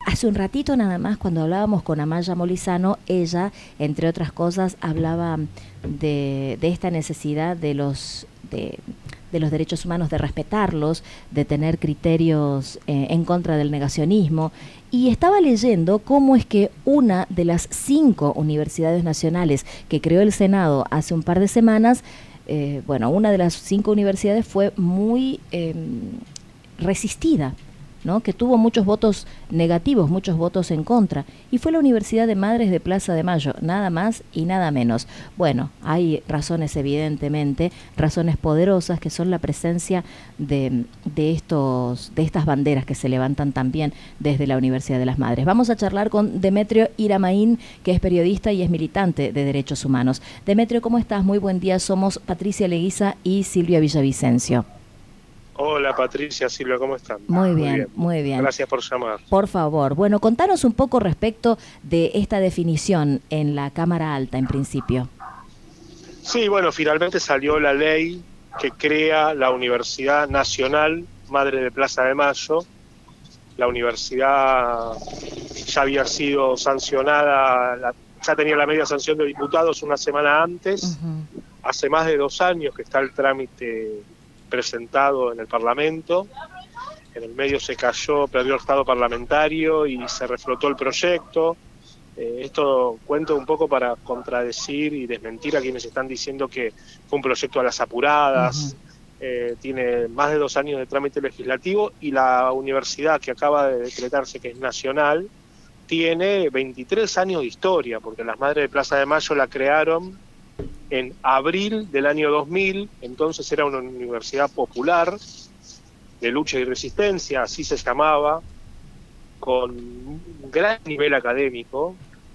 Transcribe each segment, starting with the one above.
Hace un ratito nada más, cuando hablábamos con Amaya Molizano, ella, entre otras cosas, hablaba de esta necesidad de los derechos humanos, de respetarlos, de tener criterios en contra del negacionismo. Y estaba leyendo cómo es que una de las 5 universidades nacionales que creó el Senado hace un par de semanas, una de las 5 universidades fue muy resistida, ¿no? Que tuvo muchos votos negativos, muchos votos en contra, y fue la Universidad de Madres de Plaza de Mayo, nada más y nada menos. Bueno, hay razones evidentemente, razones poderosas, que son la presencia de estas banderas que se levantan también desde la Universidad de las Madres. Vamos a charlar con Demetrio Iramaín, que es periodista y es militante de derechos humanos. Demetrio, ¿cómo estás? Muy buen día, somos Patricia Leguiza y Silvia Villavicencio. Hola Patricia, Silvia, ¿cómo están? Muy bien, muy bien. Gracias por llamar. Por favor. Bueno, contanos un poco respecto de esta definición en la Cámara Alta, en principio. Sí, bueno, finalmente salió la ley que crea la Universidad Nacional Madre de Plaza de Mayo. La universidad ya había sido sancionada, ya tenía la media sanción de diputados una semana antes. Uh-huh. Hace más de 2 años que está el trámite presentado en el Parlamento. En el medio se cayó, perdió el estado parlamentario y se reflotó el proyecto. Esto cuento un poco para contradecir y desmentir a quienes están diciendo que fue un proyecto a las apuradas. Uh-huh. Tiene más de 2 años de trámite legislativo y la universidad, que acaba de decretarse que es nacional, tiene 23 años de historia, porque las Madres de Plaza de Mayo la crearon en abril del año 2000, entonces era una universidad popular de lucha y resistencia, así se llamaba, con un gran nivel académico,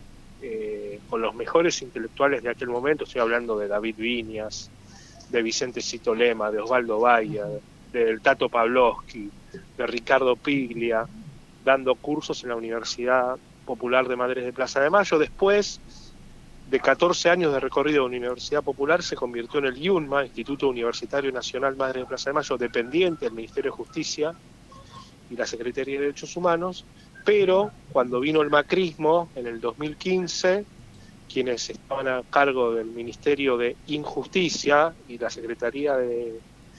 con los mejores intelectuales de aquel momento. Estoy hablando de David Viñas, de Vicente Cito Lema, de Osvaldo Baia, del Tato Pavlovsky, de Ricardo Piglia, dando cursos en la Universidad Popular de Madres de Plaza de Mayo. Después de 14 años de recorrido de Universidad Popular, se convirtió en el IUNMA, Instituto Universitario Nacional Madre de Plaza de Mayo, dependiente del Ministerio de Justicia y la Secretaría de Derechos Humanos, pero cuando vino el macrismo, en el 2015, quienes estaban a cargo del Ministerio de Injusticia y la Secretaría de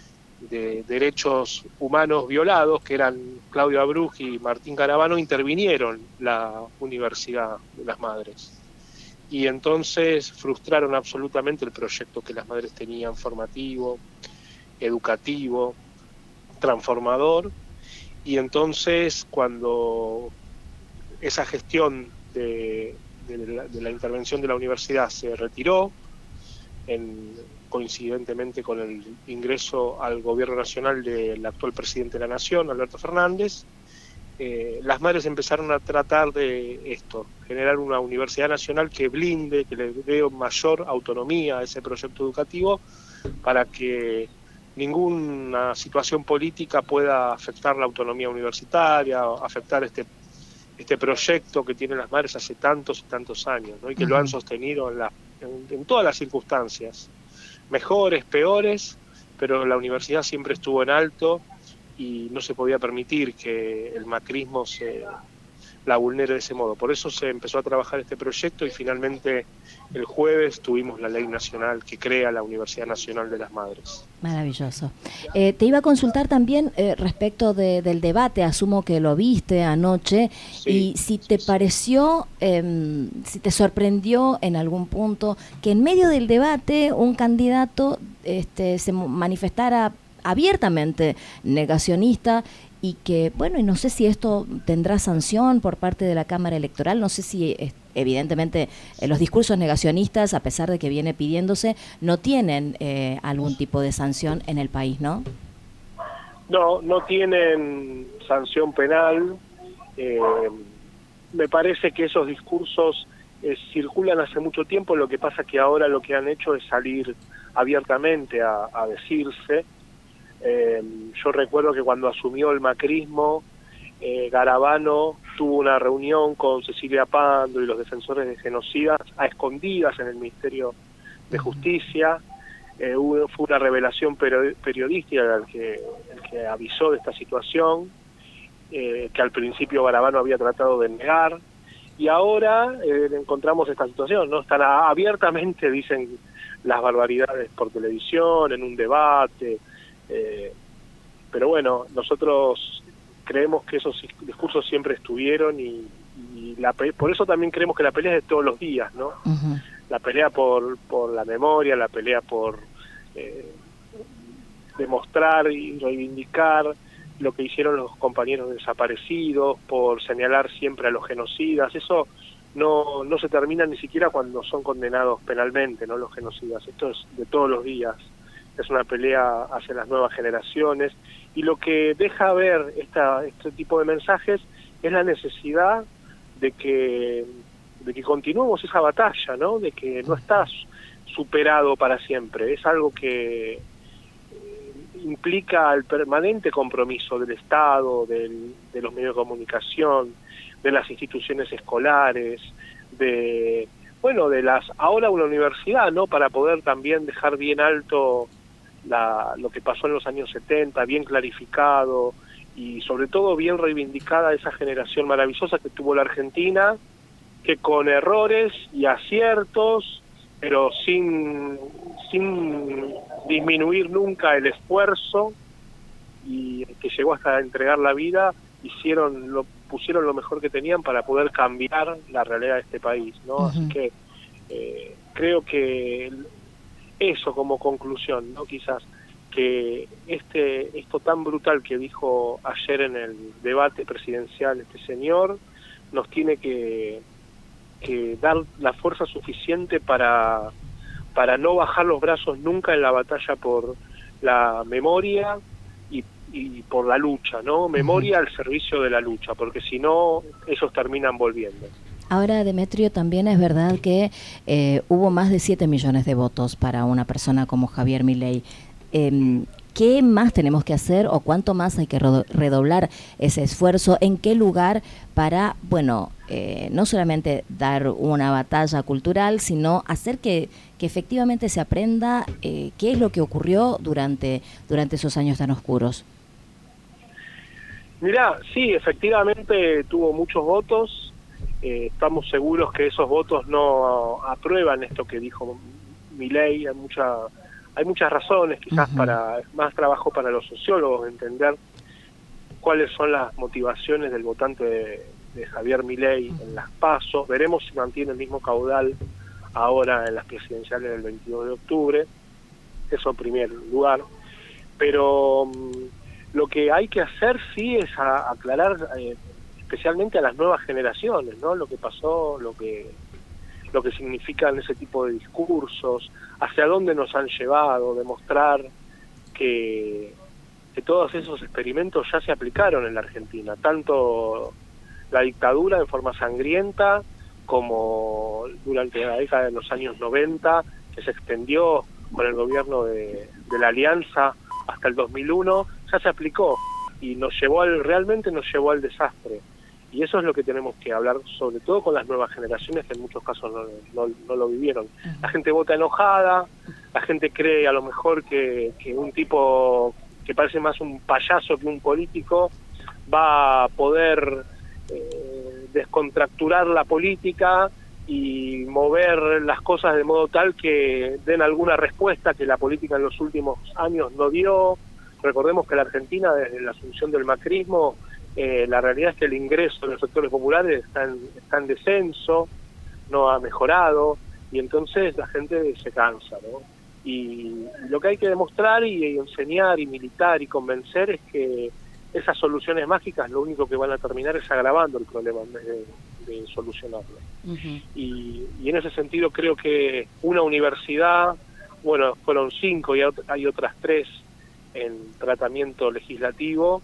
Derechos Humanos Violados, que eran Claudio Abruzzi y Martín Garabano, intervinieron la Universidad de las Madres. Y entonces frustraron absolutamente el proyecto que las madres tenían, formativo, educativo, transformador. Y entonces, cuando esa gestión de la intervención de la universidad se retiró, coincidentemente con el ingreso al gobierno nacional del actual presidente de la Nación, Alberto Fernández, las madres empezaron a tratar de esto, generar una universidad nacional que blinde, que le dé mayor autonomía a ese proyecto educativo, para que ninguna situación política pueda afectar la autonomía universitaria, afectar este proyecto que tienen las madres hace tantos y tantos años, ¿no? Y que uh-huh. Lo han sostenido en todas las circunstancias, mejores, peores, pero la universidad siempre estuvo en alto y no se podía permitir que el macrismo la vulnere de ese modo. Por eso se empezó a trabajar este proyecto y finalmente el jueves tuvimos la ley nacional que crea la Universidad Nacional de las Madres. Maravilloso. Te iba a consultar también respecto del debate, asumo que lo viste anoche, sí, y si te pareció, si te sorprendió en algún punto que en medio del debate un candidato se manifestara abiertamente negacionista y que, bueno, y no sé si esto tendrá sanción por parte de la Cámara Electoral, no sé si, evidentemente, los discursos negacionistas, a pesar de que viene pidiéndose, no tienen algún tipo de sanción en el país, ¿no? No tienen sanción penal. Me parece que esos discursos circulan hace mucho tiempo, lo que pasa que ahora lo que han hecho es salir abiertamente a decirse. Yo recuerdo que cuando asumió el macrismo, Garabano tuvo una reunión con Cecilia Pando y los defensores de genocidas a escondidas en el Ministerio de Justicia. Fue una revelación periodística el que avisó de esta situación, que al principio Garabano había tratado de negar, y ahora encontramos esta situación, ¿no? Están abiertamente, dicen las barbaridades por televisión, en un debate, pero bueno, nosotros creemos que esos discursos siempre estuvieron y por eso también creemos que la pelea es de todos los días, ¿no? Uh-huh. La pelea por la memoria, la pelea por demostrar y reivindicar lo que hicieron los compañeros desaparecidos, por señalar siempre a los genocidas. Eso no se termina ni siquiera cuando son condenados penalmente, ¿no? Los genocidas. Esto es de todos los días. Es una pelea hacia las nuevas generaciones, y lo que deja ver este tipo de mensajes es la necesidad de que continuemos esa batalla, ¿no? De que no estás superado para siempre. Es algo que implica el permanente compromiso del Estado, de los medios de comunicación, de las instituciones escolares, ahora una universidad, ¿no? Para poder también dejar bien alto lo que pasó en los años 70, bien clarificado, y sobre todo bien reivindicada esa generación maravillosa que tuvo la Argentina, que con errores y aciertos, pero sin disminuir nunca el esfuerzo, y que llegó hasta entregar la vida, pusieron lo mejor que tenían para poder cambiar la realidad de este país, ¿no? Uh-huh. Así que creo que eso como conclusión, ¿no? Quizás que esto tan brutal que dijo ayer en el debate presidencial este señor nos tiene que dar la fuerza suficiente para no bajar los brazos nunca en la batalla por la memoria y por la lucha, ¿no? Memoria al servicio de la lucha, porque si no, ellos terminan volviendo. Ahora, Demetrio, también es verdad que hubo más de 7 millones de votos para una persona como Javier Milei. ¿Qué más tenemos que hacer o cuánto más hay que redoblar ese esfuerzo? ¿En qué lugar para, no solamente dar una batalla cultural, sino hacer que efectivamente se aprenda qué es lo que ocurrió durante esos años tan oscuros? Mirá, sí, efectivamente tuvo muchos votos. Estamos seguros que esos votos no aprueban esto que dijo Milei. Hay muchas razones, quizás uh-huh. Para más trabajo para los sociólogos, entender cuáles son las motivaciones del votante de Javier Milei uh-huh. en las PASO. Veremos si mantiene el mismo caudal ahora en las presidenciales del 22 de octubre. Eso en primer lugar. Pero lo que hay que hacer sí es aclarar especialmente a las nuevas generaciones, ¿no? Lo que pasó, lo que significan ese tipo de discursos, hacia dónde nos han llevado, demostrar que todos esos experimentos ya se aplicaron en la Argentina, tanto la dictadura en forma sangrienta como durante la década de los años 90, que se extendió con el gobierno de la Alianza hasta el 2001, ya se aplicó y realmente nos llevó al desastre. Y eso es lo que tenemos que hablar, sobre todo con las nuevas generaciones, que en muchos casos no lo vivieron. La gente vota enojada, la gente cree a lo mejor que un tipo que parece más un payaso que un político va a poder descontracturar la política y mover las cosas de modo tal que den alguna respuesta que la política en los últimos años no dio. Recordemos que la Argentina, desde la asunción del macrismo, la realidad es que el ingreso de los sectores populares está en descenso, no ha mejorado, y entonces la gente se cansa, ¿no? Y lo que hay que demostrar y enseñar y militar y convencer es que esas soluciones mágicas lo único que van a terminar es agravando el problema en vez de solucionarlo. Uh-huh. Y en ese sentido creo que una universidad, fueron 5 y hay otras 3 en tratamiento legislativo,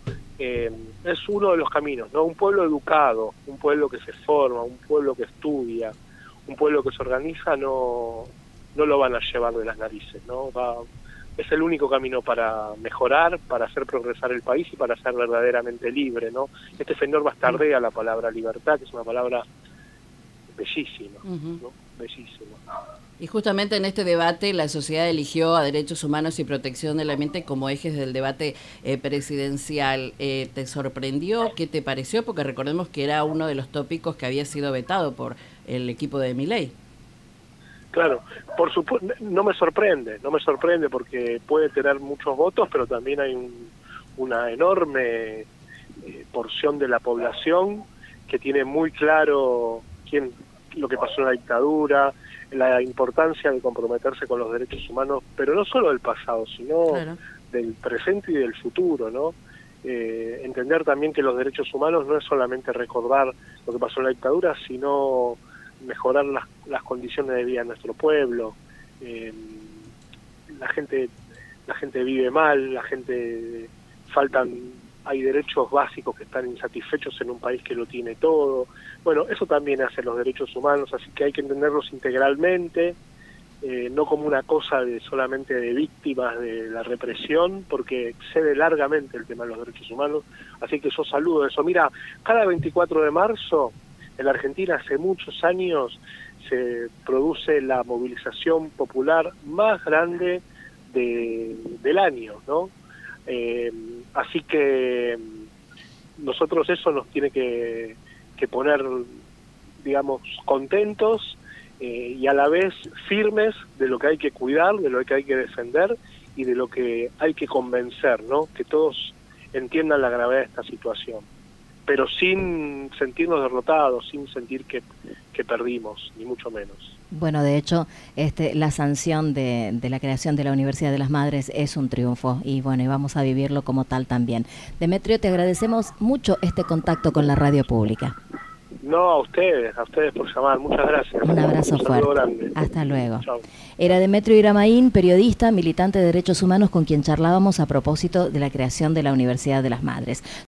es uno de los caminos, ¿no? Un pueblo educado, un pueblo que se forma, un pueblo que estudia, un pueblo que se organiza, no lo van a llevar de las narices, ¿no? Es el único camino para mejorar, para hacer progresar el país y para ser verdaderamente libre, ¿no? Este señor bastardea la palabra libertad, que es una palabra bellísima, ¿no? Bellísima. Y justamente en este debate la sociedad eligió a derechos humanos y protección del ambiente como ejes del debate presidencial. ¿Te sorprendió? ¿Qué te pareció? Porque recordemos que era uno de los tópicos que había sido vetado por el equipo de Milei. Claro, por supuesto, no me sorprende porque puede tener muchos votos, pero también hay una enorme porción de la población que tiene muy claro lo que pasó en la dictadura, la importancia de comprometerse con los derechos humanos, pero no solo del pasado, sino del presente y del futuro, ¿no? Entender también que los derechos humanos no es solamente recordar lo que pasó en la dictadura, sino mejorar las condiciones de vida de nuestro pueblo. La gente vive mal, hay derechos básicos que están insatisfechos en un país que lo tiene todo. Bueno, eso también hace los derechos humanos, así que hay que entenderlos integralmente, no como una cosa solamente de víctimas de la represión, porque excede largamente el tema de los derechos humanos, así que yo saludo eso. Mira, cada 24 de marzo, en la Argentina hace muchos años, se produce la movilización popular más grande del año, ¿no? Así que nosotros eso nos tiene que poner, digamos, contentos y a la vez firmes de lo que hay que cuidar, de lo que hay que defender y de lo que hay que convencer, ¿no? Que todos entiendan la gravedad de esta situación, pero sin sentirnos derrotados, sin sentir que perdimos, ni mucho menos. Bueno, de hecho, la sanción de la creación de la Universidad de las Madres es un triunfo y bueno, y vamos a vivirlo como tal también. Demetrio, te agradecemos mucho este contacto con la radio pública. No, a ustedes por llamar, muchas gracias. Un abrazo fuerte. Grande. Hasta luego. Chau. Era Demetrio Iramaín, periodista, militante de derechos humanos, con quien charlábamos a propósito de la creación de la Universidad de las Madres.